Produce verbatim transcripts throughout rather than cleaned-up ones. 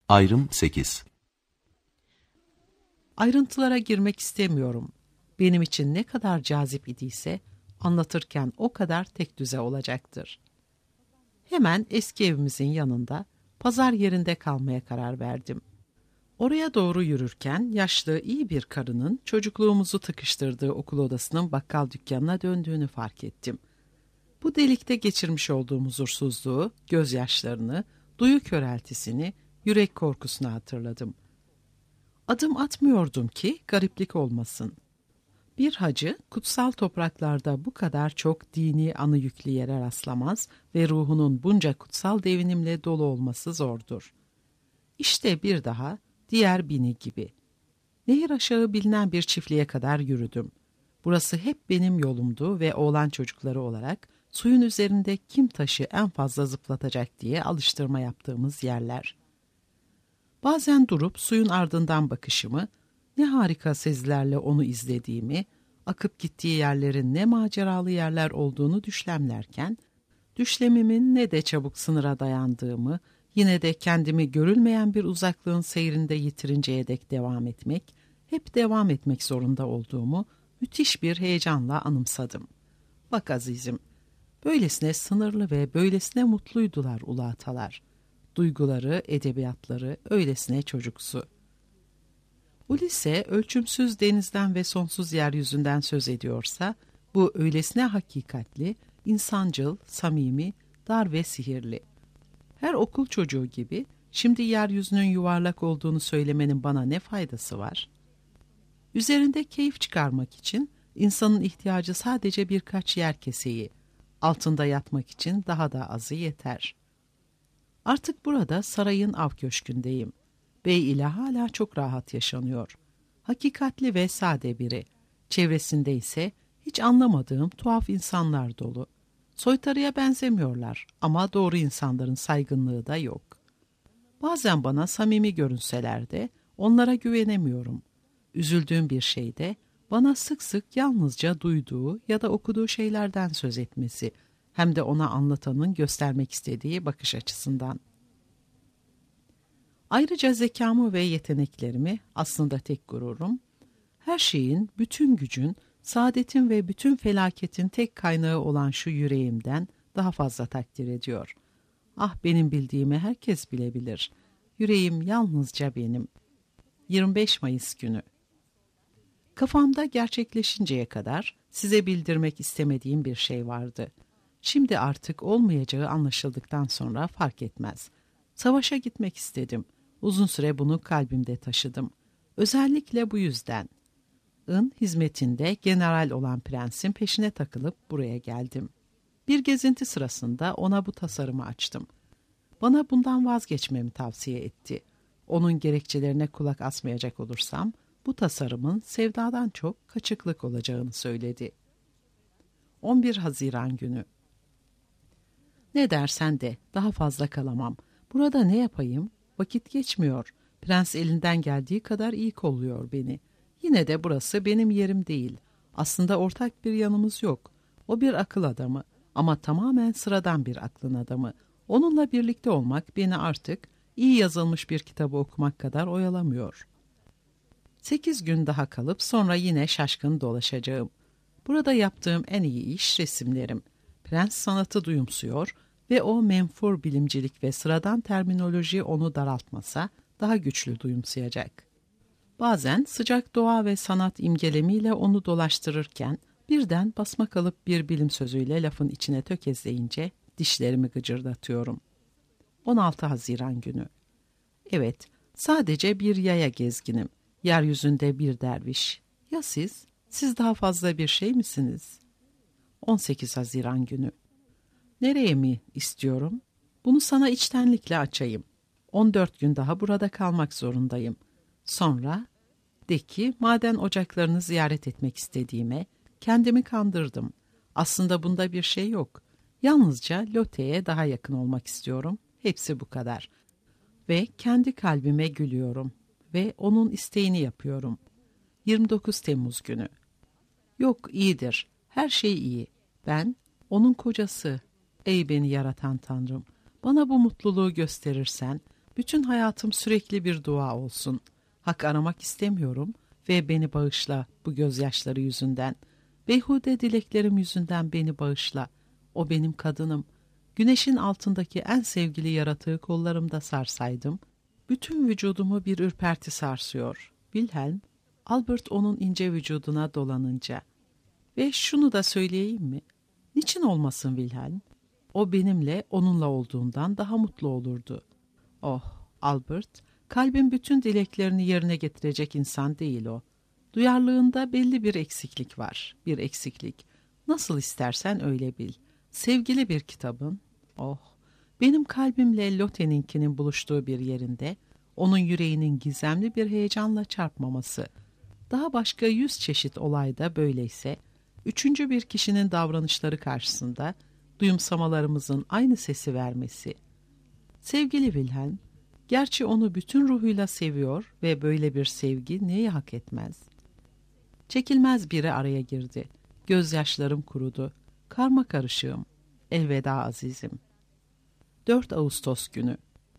Ayrım sekiz. Ayrıntılara girmek istemiyorum. Benim için ne kadar cazip idiyse anlatırken o kadar tekdüze olacaktır. Hemen eski evimizin yanında pazar yerinde kalmaya karar verdim. Oraya doğru yürürken yaşlı iyi bir karının çocukluğumuzu tıkıştırdığı okul odasının bakkal dükkanına döndüğünü fark ettim. Bu delikte geçirmiş olduğum huzursuzluğu, gözyaşlarını, duyu köreltisini, yürek korkusunu hatırladım. Adım atmıyordum ki gariplik olmasın. Bir hacı kutsal topraklarda bu kadar çok dini anı yüklü yere rastlamaz ve ruhunun bunca kutsal devinimle dolu olması zordur. İşte bir daha diğer bini gibi. Nehir aşağı bilinen bir çiftliğe kadar yürüdüm. Burası hep benim yolumdu ve oğlan çocukları olarak suyun üzerinde kim taşı en fazla zıplatacak diye alıştırma yaptığımız yerler. Bazen durup suyun ardından bakışımı, ne harika sezilerle onu izlediğimi, akıp gittiği yerlerin ne maceralı yerler olduğunu düşlemlerken, düşlemimin ne de çabuk sınıra dayandığımı, yine de kendimi görülmeyen bir uzaklığın seyrinde yitirinceye dek devam etmek, hep devam etmek zorunda olduğumu müthiş bir heyecanla anımsadım. Bak azizim, böylesine sınırlı ve böylesine mutluydular ulu atalar. Duyguları, edebiyatları öylesine çocuksu. Ulisse ölçümsüz denizden ve sonsuz yeryüzünden söz ediyorsa, bu öylesine hakikatli, insancıl, samimi, dar ve sihirli. Her okul çocuğu gibi şimdi yeryüzünün yuvarlak olduğunu söylemenin bana ne faydası var? Üzerinde keyif çıkarmak için insanın ihtiyacı sadece birkaç yer keseği, altında yatmak için daha da azı yeter. Artık burada sarayın av köşkündeyim. Bey ile hala çok rahat yaşanıyor. Hakikatli ve sade biri. Çevresinde ise hiç anlamadığım tuhaf insanlar dolu. Soytarıya benzemiyorlar ama doğru insanların saygınlığı da yok. Bazen bana samimi görünseler de onlara güvenemiyorum. Üzüldüğüm bir şeyde bana sık sık yalnızca duyduğu ya da okuduğu şeylerden söz etmesi, hem de ona anlatanın göstermek istediği bakış açısından. Ayrıca zekamı ve yeteneklerimi, aslında tek gururum, her şeyin, bütün gücün, saadetin ve bütün felaketin tek kaynağı olan şu yüreğimden daha fazla takdir ediyor. Ah, benim bildiğimi herkes bilebilir. Yüreğim yalnızca benim. yirmi beş Mayıs günü. Kafamda gerçekleşinceye kadar size bildirmek istemediğim bir şey vardı. Şimdi artık olmayacağı anlaşıldıktan sonra fark etmez. Savaşa gitmek istedim. Uzun süre bunu kalbimde taşıdım. Özellikle bu yüzden. In hizmetinde general olan prensin peşine takılıp buraya geldim. Bir gezinti sırasında ona bu tasarımı açtım. Bana bundan vazgeçmemi tavsiye etti. Onun gerekçelerine kulak asmayacak olursam, bu tasarımın sevdadan çok kaçıklık olacağını söyledi. on bir Haziran günü. Ne dersen de daha fazla kalamam. Burada ne yapayım? Vakit geçmiyor. Prens elinden geldiği kadar iyi kolluyor beni. Yine de burası benim yerim değil. Aslında ortak bir yanımız yok. O bir akıl adamı ama tamamen sıradan bir aklın adamı. Onunla birlikte olmak beni artık iyi yazılmış bir kitabı okumak kadar oyalamıyor. Sekiz gün daha kalıp sonra yine şaşkın dolaşacağım. Burada yaptığım en iyi iş resimlerim. Prens sanatı duyumsuyor ve o menfur bilimcilik ve sıradan terminoloji onu daraltmasa daha güçlü duyumsayacak. Bazen sıcak doğa ve sanat imgelemiyle onu dolaştırırken birden basma kalıp bir bilim sözüyle lafın içine tökezleyince dişlerimi gıcırdatıyorum. on altı Haziran günü. Evet, sadece bir yaya gezginim. Yeryüzünde bir derviş. Ya siz? Siz daha fazla bir şey misiniz? on sekiz Haziran günü. Nereye mi istiyorum? Bunu sana içtenlikle açayım. on dört gün daha burada kalmak zorundayım. Sonra de ki maden ocaklarını ziyaret etmek istediğime kendimi kandırdım. Aslında bunda bir şey yok. Yalnızca Lote'ye daha yakın olmak istiyorum. Hepsi bu kadar. Ve kendi kalbime gülüyorum ve onun isteğini yapıyorum. yirmi dokuz Temmuz günü. Yok, iyidir. Her şey iyi. Ben onun kocası. Ey beni yaratan Tanrım, bana bu mutluluğu gösterirsen, Bütün hayatım sürekli bir dua olsun. Hak aramak istemiyorum ve beni bağışla bu gözyaşları yüzünden. Beyhude dileklerim yüzünden beni bağışla. O benim kadınım. Güneşin altındaki en sevgili yaratığı kollarımda sarsaydım, bütün vücudumu bir ürperti sarsıyor. Wilhelm, Albert onun ince vücuduna dolanınca. Ve şunu da söyleyeyim mi? Niçin olmasın Wilhelm? O benimle onunla olduğundan daha mutlu olurdu. Oh, Albert, kalbin bütün dileklerini yerine getirecek insan değil o. Duyarlılığında belli bir eksiklik var, bir eksiklik. Nasıl istersen öyle bil. Sevgili bir kitabın, oh, benim kalbimle Lotte'ninkinin buluştuğu bir yerinde, onun yüreğinin gizemli bir heyecanla çarpmaması, daha başka yüz çeşit olayda böyleyse, üçüncü bir kişinin davranışları karşısında duyumsamalarımızın aynı sesi vermesi. Sevgili Wilhelm, gerçi onu bütün ruhuyla seviyor ve böyle bir sevgi neyi hak etmez? Çekilmez biri araya girdi. Gözyaşlarım kurudu. Karma karışığım. Elveda azizim. dört Ağustos günü.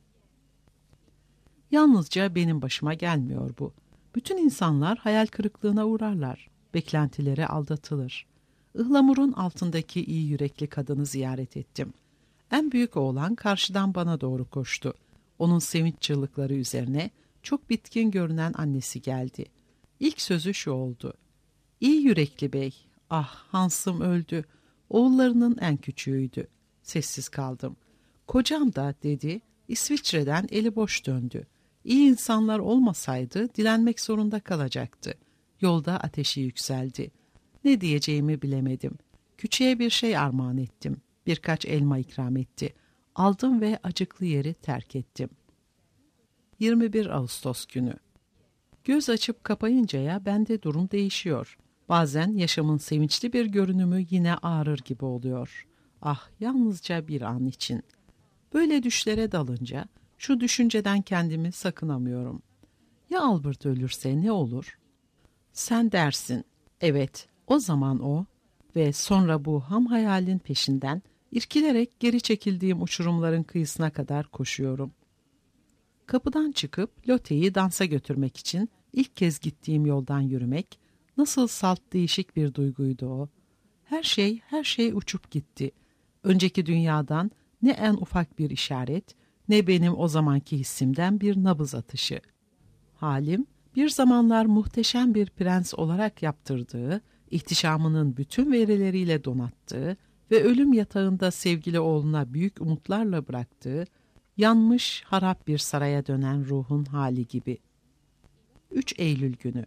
Yalnızca benim başıma gelmiyor bu. Bütün insanlar hayal kırıklığına uğrarlar. Beklentilere aldatılır. Ihlamurun altındaki iyi yürekli kadını ziyaret ettim. En büyük oğlan karşıdan bana doğru koştu. Onun sevinç çığlıkları üzerine çok bitkin görünen annesi geldi. İlk sözü şu oldu. İyi yürekli bey, ah Hans'ım öldü. Oğullarının en küçüğüydü. Sessiz kaldım. Kocam da dedi, İsviçre'den eli boş döndü. İyi insanlar olmasaydı dilenmek zorunda kalacaktı. Yolda ateşi yükseldi. Ne diyeceğimi bilemedim. Küçüğe bir şey armağan ettim. Birkaç elma ikram etti. Aldım ve acıklı yeri terk ettim. yirmi bir Ağustos günü. Göz açıp kapayıncaya bende durum değişiyor. Bazen yaşamın sevinçli bir görünümü yine ağrır gibi oluyor. Ah, yalnızca bir an için. Böyle düşlere dalınca şu düşünceden kendimi sakınamıyorum. Ya Albert ölürse ne olur? Sen dersin, evet, o zaman o ve sonra bu ham hayalin peşinden irkilerek geri çekildiğim uçurumların kıyısına kadar koşuyorum. Kapıdan çıkıp Lotte'yi dansa götürmek için ilk kez gittiğim yoldan yürümek nasıl salt değişik bir duyguydu o. Her şey, her şey uçup gitti. Önceki dünyadan ne en ufak bir işaret, ne benim o zamanki hissimden bir nabız atışı. Halim, bir zamanlar muhteşem bir prens olarak yaptırdığı, ihtişamının bütün verileriyle donattığı ve ölüm yatağında sevgili oğluna büyük umutlarla bıraktığı, yanmış, harap bir saraya dönen ruhun hali gibi. üç Eylül günü.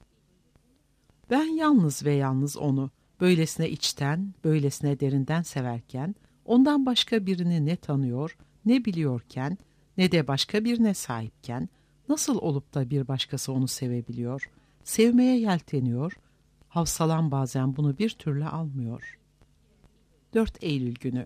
Ben yalnız ve yalnız onu, böylesine içten, böylesine derinden severken, ondan başka birini ne tanıyor, ne biliyorken, ne de başka birine sahipken, nasıl olup da bir başkası onu sevebiliyor, sevmeye yelteniyor, havsalan bazen bunu bir türlü almıyor. dört Eylül günü.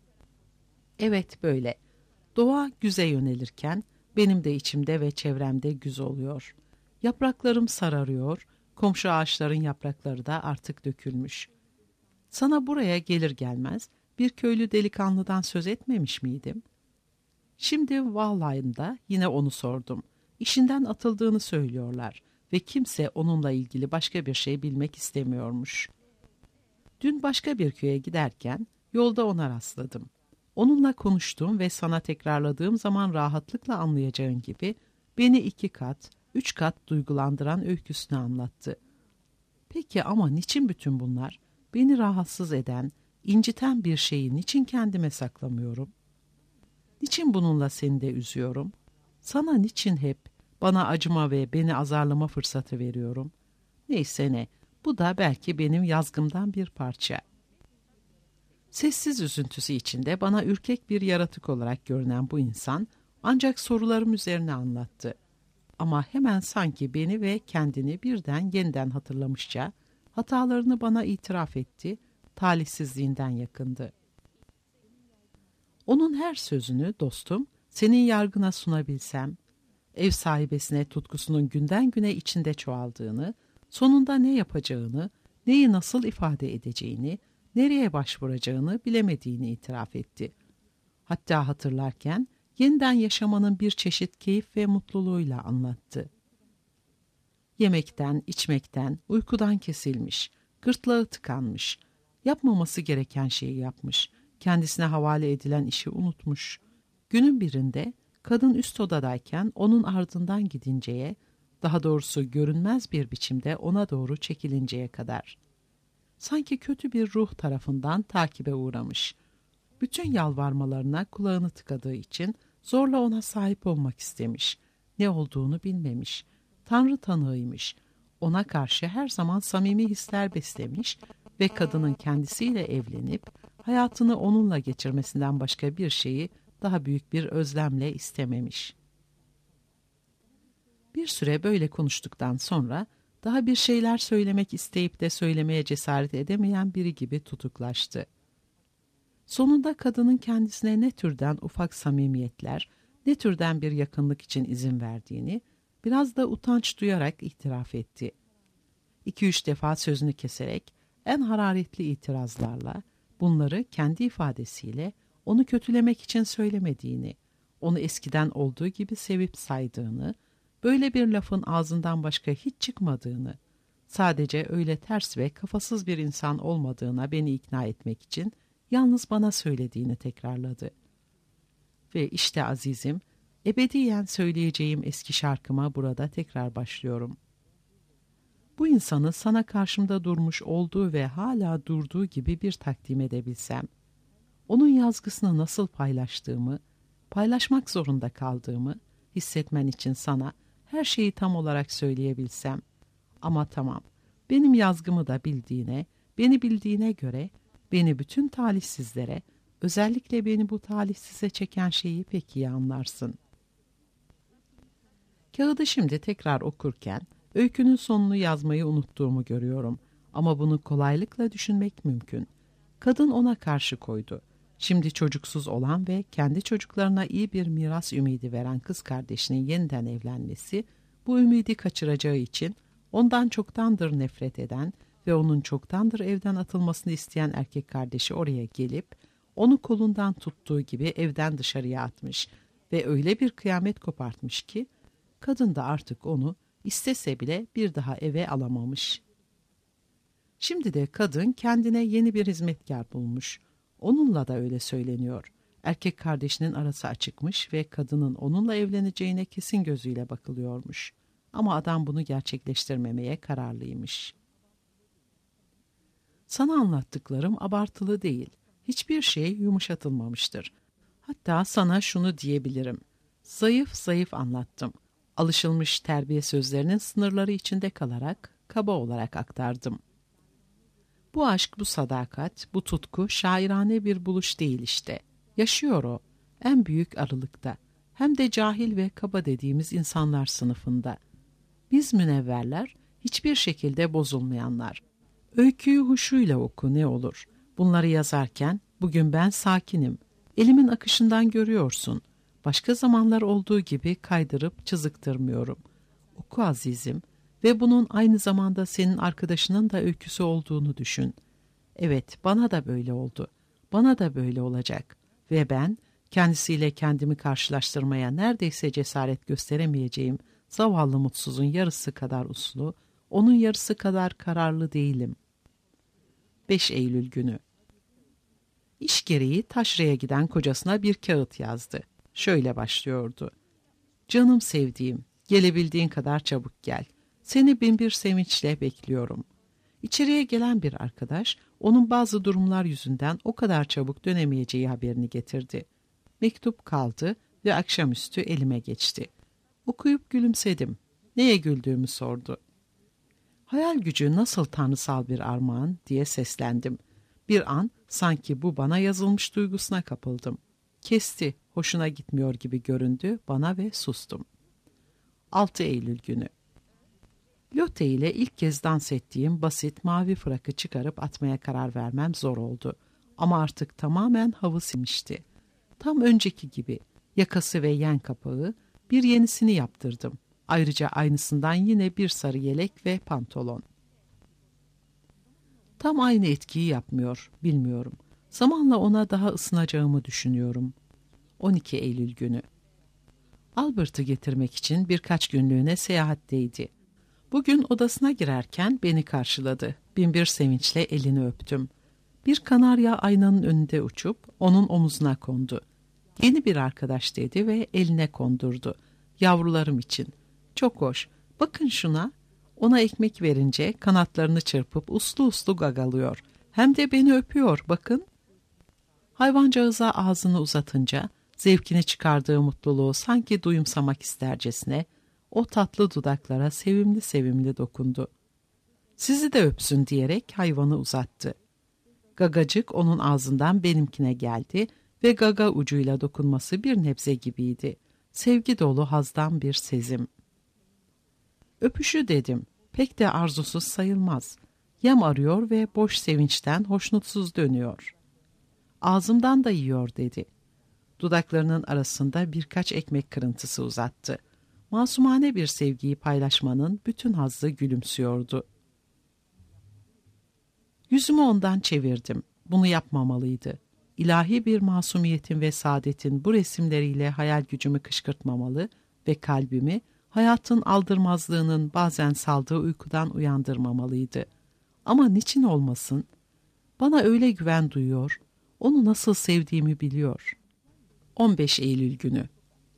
Evet böyle. Doğa güze yönelirken benim de içimde ve çevremde güz oluyor. Yapraklarım sararıyor, komşu ağaçların yaprakları da artık dökülmüş. Sana buraya gelir gelmez bir köylü delikanlıdan söz etmemiş miydim? Şimdi Wallheim'da yine onu sordum. İşinden atıldığını söylüyorlar ve kimse onunla ilgili başka bir şey bilmek istemiyormuş. Dün başka bir köye giderken yolda ona rastladım. Onunla konuştum ve sana tekrarladığım zaman rahatlıkla anlayacağın gibi beni iki kat, üç kat duygulandıran öyküsünü anlattı. Peki ama niçin bütün bunlar? Beni rahatsız eden, inciten bir şeyi niçin kendime saklamıyorum? Niçin bununla seni de üzüyorum? Sana niçin hep bana acıma ve beni azarlama fırsatı veriyorum? Neyse ne, bu da belki benim yazgımdan bir parça. Sessiz üzüntüsü içinde bana ürkek bir yaratık olarak görünen bu insan ancak sorularım üzerine anlattı. Ama hemen sanki beni ve kendini birden yeniden hatırlamışça hatalarını bana itiraf etti, talihsizliğinden yakındı. Onun her sözünü dostum senin yargına sunabilsem, ev sahibesine tutkusunun günden güne içinde çoğaldığını, sonunda ne yapacağını, neyi nasıl ifade edeceğini, nereye başvuracağını bilemediğini itiraf etti. Hatta hatırlarken yeniden yaşamanın bir çeşit keyif ve mutluluğuyla anlattı. Yemekten, içmekten, uykudan kesilmiş, gırtlağı tıkanmış, yapmaması gereken şeyi yapmış, kendisine havale edilen işi unutmuş. Günün birinde kadın üst odadayken onun ardından gidinceye, daha doğrusu görünmez bir biçimde ona doğru çekilinceye kadar. Sanki kötü bir ruh tarafından takibe uğramış. Bütün yalvarmalarına kulağını tıkadığı için zorla ona sahip olmak istemiş. Ne olduğunu bilmemiş. Tanrı tanığıymış. Ona karşı her zaman samimi hisler beslemiş ve kadının kendisiyle evlenip hayatını onunla geçirmesinden başka bir şeyi daha büyük bir özlemle istememiş. Bir süre böyle konuştuktan sonra daha bir şeyler söylemek isteyip de söylemeye cesaret edemeyen biri gibi tutuklaştı. Sonunda kadının kendisine ne türden ufak samimiyetler, ne türden bir yakınlık için izin verdiğini biraz da utanç duyarak itiraf etti. İki üç defa sözünü keserek en hararetli itirazlarla bunları kendi ifadesiyle onu kötülemek için söylemediğini, onu eskiden olduğu gibi sevip saydığını, böyle bir lafın ağzından başka hiç çıkmadığını, sadece öyle ters ve kafasız bir insan olmadığına beni ikna etmek için yalnız bana söylediğini tekrarladı. Ve işte azizim, ebediyen söyleyeceğim eski şarkıma burada tekrar başlıyorum. Bu insanı sana karşımda durmuş olduğu ve hala durduğu gibi bir takdim edebilsem, onun yazgısını nasıl paylaştığımı, paylaşmak zorunda kaldığımı hissetmen için sana her şeyi tam olarak söyleyebilsem, ama tamam, benim yazgımı da bildiğine, beni bildiğine göre, beni bütün talihsizlere, özellikle beni bu talihsize çeken şeyi pek iyi anlarsın. Kağıdı şimdi tekrar okurken, öykünün sonunu yazmayı unuttuğumu görüyorum. Ama bunu kolaylıkla düşünmek mümkün. Kadın ona karşı koydu. Şimdi çocuksuz olan ve kendi çocuklarına iyi bir miras ümidi veren kız kardeşinin yeniden evlenmesi, bu ümidi kaçıracağı için ondan çoktandır nefret eden ve onun çoktandır evden atılmasını isteyen erkek kardeşi oraya gelip, onu kolundan tuttuğu gibi evden dışarıya atmış ve öyle bir kıyamet kopartmış ki, kadın da artık onu istese bile bir daha eve alamamış. Şimdi de kadın kendine yeni bir hizmetkar bulmuş. Onunla da öyle söyleniyor. Erkek kardeşinin arası açıkmış ve kadının onunla evleneceğine kesin gözüyle bakılıyormuş. Ama adam bunu gerçekleştirmemeye kararlıymış. Sana anlattıklarım abartılı değil. Hiçbir şey yumuşatılmamıştır. Hatta sana şunu diyebilirim. Zayıf zayıf anlattım. Alışılmış terbiye sözlerinin sınırları içinde kalarak kaba olarak aktardım. Bu aşk, bu sadakat, bu tutku şairane bir buluş değil işte. Yaşıyor o, en büyük arılıkta. Hem de cahil ve kaba dediğimiz insanlar sınıfında. Biz münevverler, hiçbir şekilde bozulmayanlar. Öyküyü huşuyla oku ne olur. Bunları yazarken, bugün ben sakinim. Elimin akışından görüyorsun. Başka zamanlar olduğu gibi kaydırıp çızıktırmıyorum. Oku azizim ve bunun aynı zamanda senin arkadaşının da öyküsü olduğunu düşün. Evet, bana da böyle oldu. Bana da böyle olacak. Ve ben kendisiyle kendimi karşılaştırmaya neredeyse cesaret gösteremeyeceğim zavallı mutsuzun yarısı kadar uslu, onun yarısı kadar kararlı değilim. beş Eylül günü. İş gereği taşraya giden kocasına bir kağıt yazdı. Şöyle başlıyordu. Canım sevdiğim, gelebildiğin kadar çabuk gel. Seni binbir sevinçle bekliyorum. İçeriye gelen bir arkadaş, onun bazı durumlar yüzünden o kadar çabuk dönemeyeceği haberini getirdi. Mektup kaldı ve akşamüstü elime geçti. Okuyup gülümsedim. Neye güldüğümü sordu. Hayal gücü nasıl tanrısal bir armağan diye seslendim. Bir an sanki bu bana yazılmış duygusuna kapıldım. Kesti, hoşuna gitmiyor gibi göründü bana ve sustum. altı Eylül günü. Lotte ile ilk kez dans ettiğim basit mavi frakı çıkarıp atmaya karar vermem zor oldu. Ama artık tamamen havı simişti. Tam önceki gibi yakası ve yen kapağı, bir yenisini yaptırdım. Ayrıca aynısından yine bir sarı yelek ve pantolon. Tam aynı etkiyi yapmıyor, bilmiyorum. Zamanla ona daha ısınacağımı düşünüyorum. on iki Eylül günü. Albert'ı getirmek için birkaç günlüğüne seyahatteydi. Bugün odasına girerken beni karşıladı. Binbir sevinçle elini öptüm. Bir kanarya aynanın önünde uçup onun omuzuna kondu. Yeni bir arkadaş dedi ve eline kondurdu. Yavrularım için. Çok hoş. Bakın şuna. Ona ekmek verince kanatlarını çırpıp uslu uslu gagalıyor. Hem de beni öpüyor, bakın. Hayvancağıza ağzını uzatınca zevkini çıkardığı mutluluğu sanki duyumsamak istercesine o tatlı dudaklara sevimli sevimli dokundu. Sizi de öpsün diyerek hayvanı uzattı. Gagacık onun ağzından benimkine geldi ve gaga ucuyla dokunması bir nebze gibiydi. Sevgi dolu hazdan bir sezim. Öpüşü dedim. Pek de arzusuz sayılmaz. Yem arıyor ve boş sevinçten hoşnutsuz dönüyor. Ağzımdan da yiyor dedi. Dudaklarının arasında birkaç ekmek kırıntısı uzattı. Masumane bir sevgiyi paylaşmanın bütün hazzı gülümsüyordu. Yüzümü ondan çevirdim. Bunu yapmamalıydı. İlahi bir masumiyetin ve saadetin bu resimleriyle hayal gücümü kışkırtmamalı ve kalbimi hayatın aldırmazlığının bazen saldığı uykudan uyandırmamalıydı. Ama niçin olmasın? Bana öyle güven duyuyor, onu nasıl sevdiğimi biliyor. on beş Eylül günü.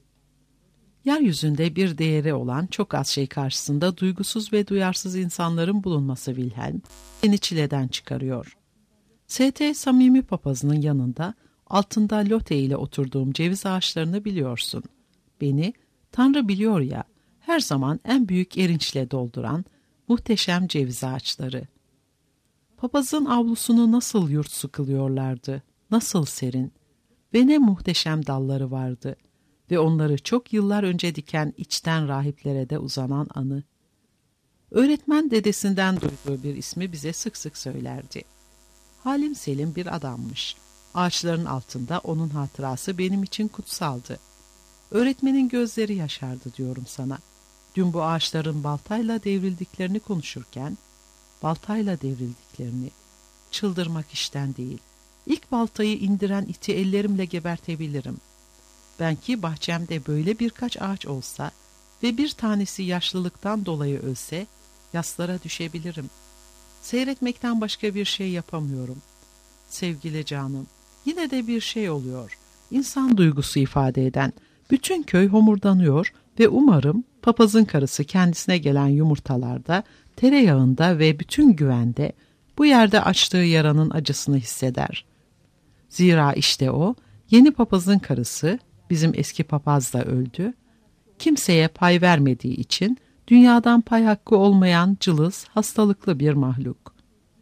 Yeryüzünde bir değeri olan çok az şey karşısında duygusuz ve duyarsız insanların bulunması Wilhelm, beni çileden çıkarıyor. S T samimi papazının yanında, altında lote ile oturduğum ceviz ağaçlarını biliyorsun. Beni, Tanrı biliyor ya, her zaman en büyük erinçle dolduran muhteşem ceviz ağaçları. Papazın avlusunu nasıl yurtsu kılıyorlardı, nasıl serin ve ne muhteşem dalları vardı ve onları çok yıllar önce diken içten rahiplere de uzanan anı. Öğretmen dedesinden duyduğu bir ismi bize sık sık söylerdi. Halim selim bir adammış. Ağaçların altında onun hatırası benim için kutsaldı. Öğretmenin gözleri yaşardı diyorum sana. Dün bu ağaçların baltayla devrildiklerini konuşurken, baltayla devrildiklerini, çıldırmak işten değil. İlk baltayı indiren iti ellerimle gebertebilirim. Ben ki bahçemde böyle birkaç ağaç olsa ve bir tanesi yaşlılıktan dolayı ölse, yaslara düşebilirim. Seyretmekten başka bir şey yapamıyorum. Sevgili canım, yine de bir şey oluyor. İnsan duygusu ifade eden. Bütün köy homurdanıyor ve umarım papazın karısı kendisine gelen yumurtalarda, tereyağında ve bütün güvende bu yerde açtığı yaranın acısını hisseder. Zira işte o, yeni papazın karısı, bizim eski papaz da öldü, kimseye pay vermediği için dünyadan pay hakkı olmayan cılız, hastalıklı bir mahluk.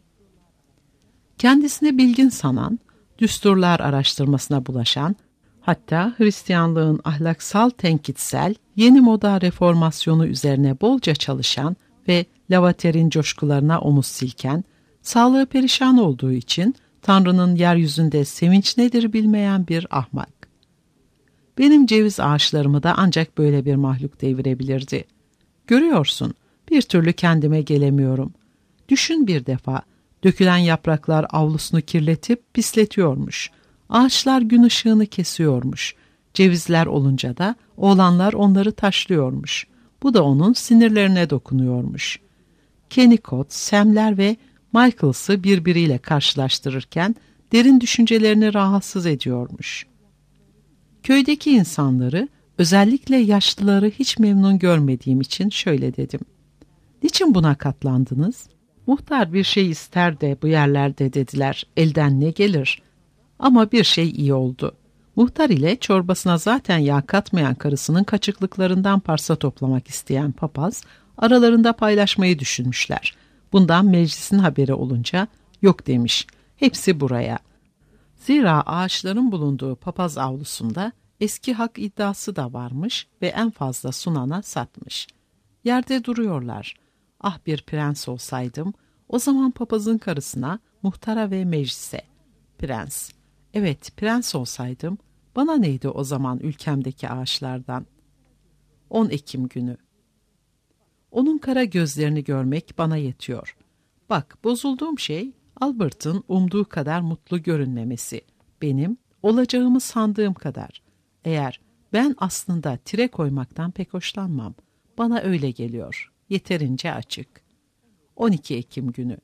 Kendisini bilgin sanan, düsturlar araştırmasına bulaşan, hatta Hristiyanlığın ahlaksal tenkitsel, yeni moda reformasyonu üzerine bolca çalışan ve Lavater'in coşkularına omuz silken, sağlığı perişan olduğu için Tanrı'nın yeryüzünde sevinç nedir bilmeyen bir ahmak. Benim ceviz ağaçlarımı da ancak böyle bir mahluk devirebilirdi. Görüyorsun, bir türlü kendime gelemiyorum. Düşün bir defa, dökülen yapraklar avlusunu kirletip pisletiyormuş. Ağaçlar gün ışığını kesiyormuş. Cevizler olunca da oğlanlar onları taşlıyormuş. Bu da onun sinirlerine dokunuyormuş. Kennicott, Sam'ler ve Michaels'ı birbiriyle karşılaştırırken derin düşüncelerini rahatsız ediyormuş. Köydeki insanları, özellikle yaşlıları hiç memnun görmediğim için şöyle dedim. Niçin buna katlandınız? Muhtar bir şey ister de bu yerlerde dediler. Elden ne gelir? Ama bir şey iyi oldu. Muhtar ile çorbasına zaten yağ katmayan karısının kaçıklıklarından parça toplamak isteyen papaz, aralarında paylaşmayı düşünmüşler. Bundan meclisin haberi olunca yok demiş. Hepsi buraya. Zira ağaçların bulunduğu papaz avlusunda eski hak iddiası da varmış ve en fazla sunana satmış. Yerde duruyorlar. Ah bir prens olsaydım, o zaman papazın karısına, muhtara ve meclise. Prens. Evet, prens olsaydım, bana neydi o zaman ülkemdeki ağaçlardan? on Ekim günü. Onun kara gözlerini görmek bana yetiyor. Bak, bozulduğum şey, Albert'ın umduğu kadar mutlu görünmemesi. Benim, olacağımı sandığım kadar. Eğer ben aslında tire koymaktan pek hoşlanmam. Bana öyle geliyor. Yeterince açık. on iki Ekim günü.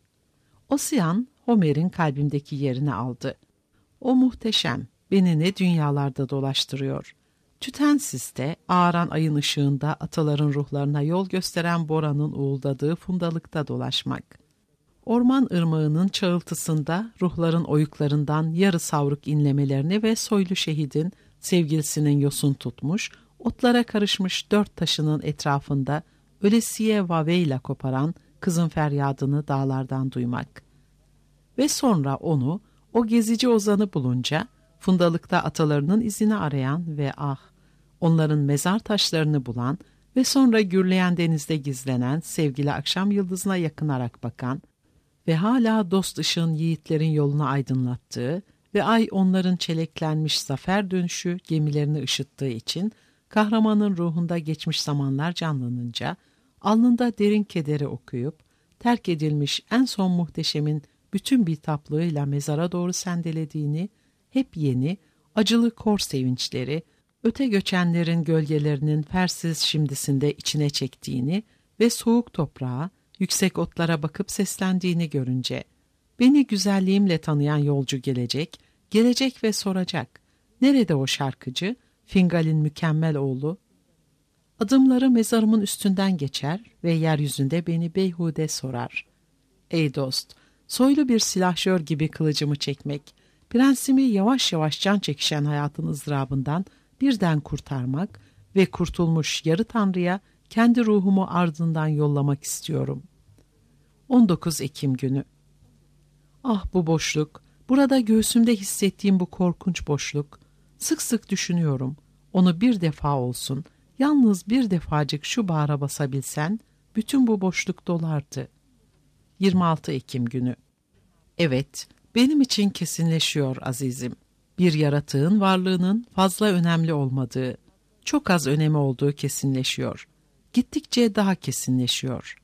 Ossian, Homer'in kalbimdeki yerini aldı. O muhteşem, beni ne dünyalarda dolaştırıyor. Tütensiz'te ağaran ayın ışığında ataların ruhlarına yol gösteren Bora'nın uğuldadığı fundalıkta dolaşmak. Orman ırmağının çağıltısında ruhların oyuklarından yarı savruk inlemelerini ve soylu şehidin sevgilisinin yosun tutmuş, otlara karışmış dört taşının etrafında ölesiye vaveyle koparan kızın feryadını dağlardan duymak. Ve sonra onu, o gezici ozanı bulunca, fundalıkta atalarının izini arayan ve ah, onların mezar taşlarını bulan ve sonra gürleyen denizde gizlenen sevgili akşam yıldızına yakınarak bakan ve hala dost ışığın yiğitlerin yolunu aydınlattığı ve ay onların çeleklenmiş zafer dönüşü gemilerini ışıttığı için kahramanın ruhunda geçmiş zamanlar canlanınca, alnında derin kederi okuyup, terk edilmiş en son muhteşemin bütün bitaplığıyla mezara doğru sendelediğini, hep yeni, acılı kor sevinçleri, öte göçenlerin gölgelerinin fersiz şimdisinde içine çektiğini ve soğuk toprağa, yüksek otlara bakıp seslendiğini görünce, beni güzelliğimle tanıyan yolcu gelecek, gelecek ve soracak, nerede o şarkıcı, Fingal'in mükemmel oğlu? Adımları mezarımın üstünden geçer ve yeryüzünde beni beyhude sorar. Ey dost, soylu bir silahşör gibi kılıcımı çekmek, prensimi yavaş yavaş can çekişen hayatın ızdırabından birden kurtarmak ve kurtulmuş yarı tanrıya kendi ruhumu ardından yollamak istiyorum. on dokuz Ekim günü. Ah bu boşluk, burada göğsümde hissettiğim bu korkunç boşluk. Sık sık düşünüyorum, onu bir defa olsun, yalnız bir defacık şu bağra basabilsen, bütün bu boşluk dolardı. yirmi altı Ekim günü. Evet, benim için kesinleşiyor azizim. Bir yaratığın varlığının fazla önemli olmadığı, çok az önemi olduğu kesinleşiyor. Gittikçe daha kesinleşiyor.